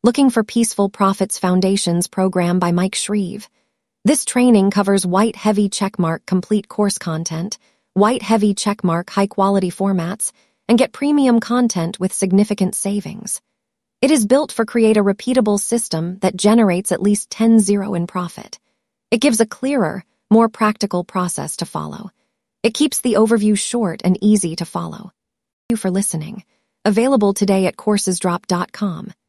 Looking for Peaceful Profits Foundations program by Mike Shreve. This training covers white heavy checkmark complete course content, white heavy checkmark high-quality formats, and get premium content with significant savings. It is built for create a repeatable system that generates at least 10-0 in profit. It gives a clearer, more practical process to follow. It keeps the overview short and easy to follow. Thank you for listening. Available today at coursesdrop.com.